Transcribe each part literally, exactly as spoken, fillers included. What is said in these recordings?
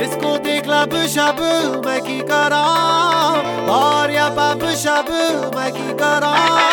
इसको देख लब शब मैं की करा और या पब शब मैं की करा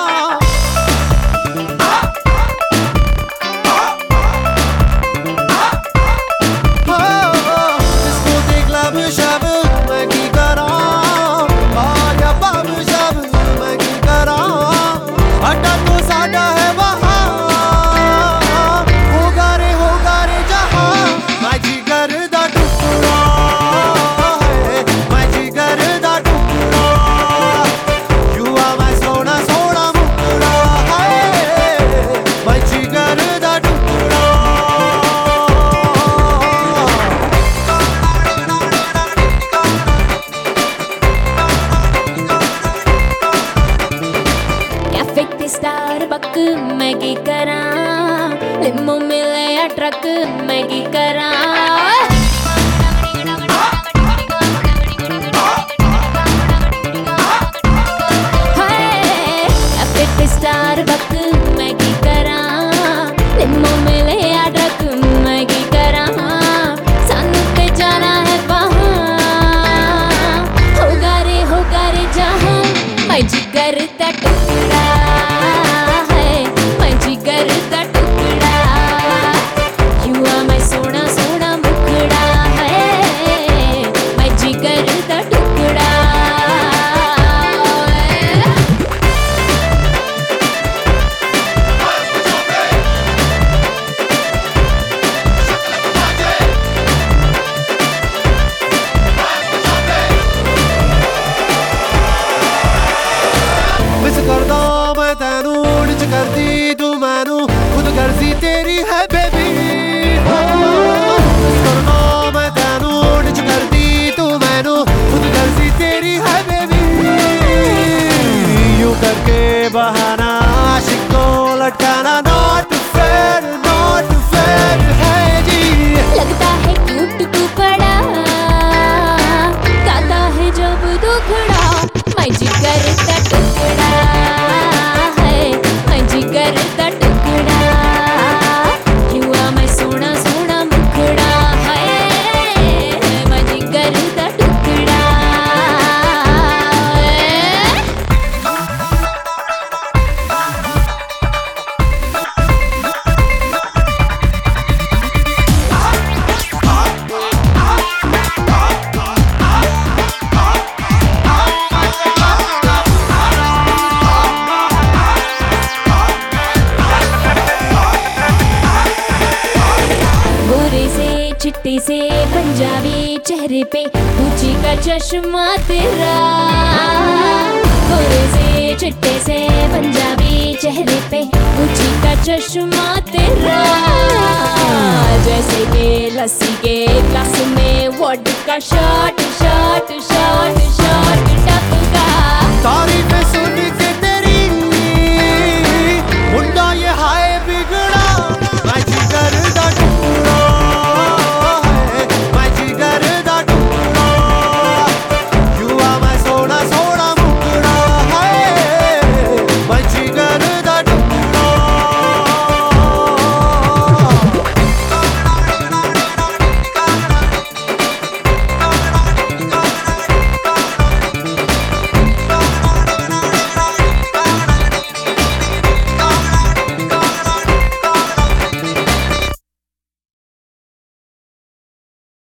स्टारबक मैं की करा लिमो मिले या ट्रक मैं की करा स्टारबक मैं की करा लिमो मिले या ट्रक मैं की करा सानू ते जाना है वहाँ होगा रे होगा रे जहाँ मैं जिगर दा टुकड़ा करती तू मैनू खुद गर्जी तेरी है बेबी करना मैं तेनू डिच करती तू मैनू खुद गर्जी तेरी है बेबी यूं करके बहाना आशिक को लटकाना नॉट फेयर नॉट फेयर है जी लगता है क्यूट तू बड़ा गाता है जब दुखड़ा मैं जिगर दा टुकड़ा जिगर दा टुकड़ा युवा मैं सोना सोना मुखड़ा है मैं जिगर दा टुकड़ा चिट्टे से पंजाबी चेहरे पे ऊंची का चश्मा तेरा गोरे से चिट्टे से पंजाबी चेहरे पे ऊंची का चश्मा तेरा जैसे के लस्सी के ग्लास में vodka shot shot shot shot